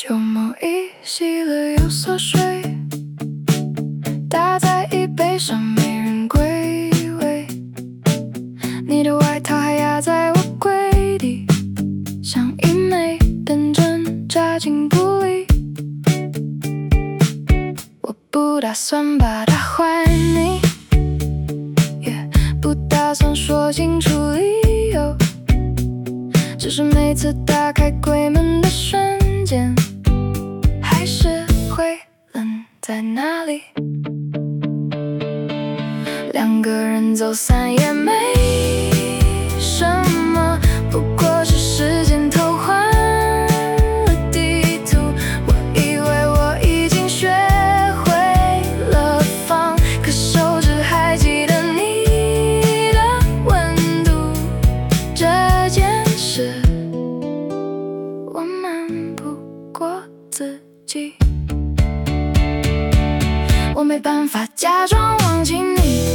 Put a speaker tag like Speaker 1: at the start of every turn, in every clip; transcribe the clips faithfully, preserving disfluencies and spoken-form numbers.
Speaker 1: 旧毛衣洗了又缩水，搭在椅背上没人归位。你的外套还压在我柜底，像一枚等针扎进布里。我不打算把它还你，也不打算说清楚理由，只是每次打开柜门的瞬间，还是会愣在那里。两个人走散也没什么，不过是时间偷换了地图。我以为我已经学会了放，可手指还记得你的温度。这件事我瞒不过自己，我没办法假装忘记你，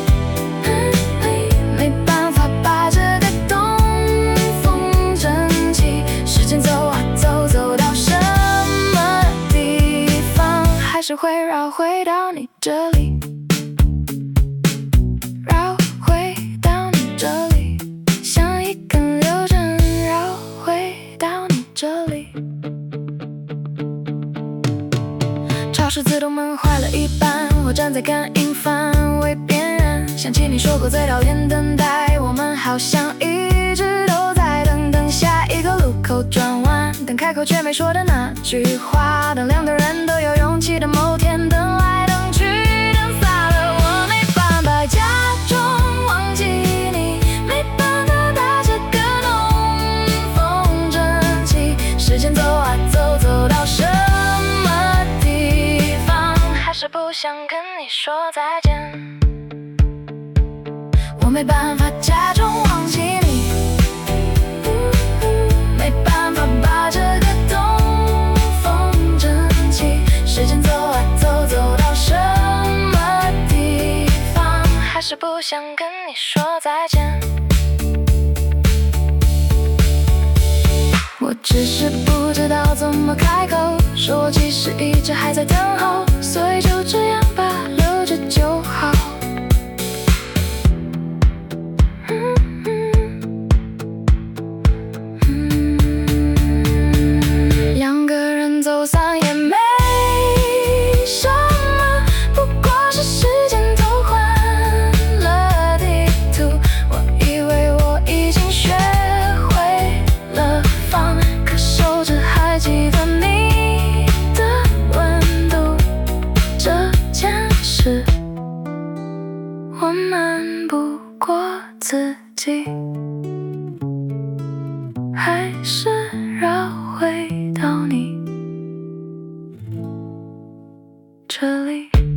Speaker 1: 没办法把这个东风筝起。时间走啊走，走到什么地方，还是会绕回到你这里，绕回到你这里，像一根流针绕回到你这里。超市自动门坏了一半，我站在感应范围边缘，想起你说过最讨厌等待，我们好像一直都在等，等下一个路口转弯，等开口却没说的那句话，等两个人都有勇气的某天，等来等去，等散了。我没办法假装忘记你，没办法把这个东风筝起。时间走啊走，走到什么地方，还是不想跟你说再见。我没办法假装忘记你，没办法把这个东风筝起。时间走啊走，走到什么地方，还是不想跟你说再见。我只是不知道怎么开口，说我其实一直还在等候，所以就这样吧，留着就好。两个人走散也没什么，不过是时间偷换了地图。我以为我已经学会了放，可手指还记得你的温度。这件事我瞒不过自己，还是绕回到你这里。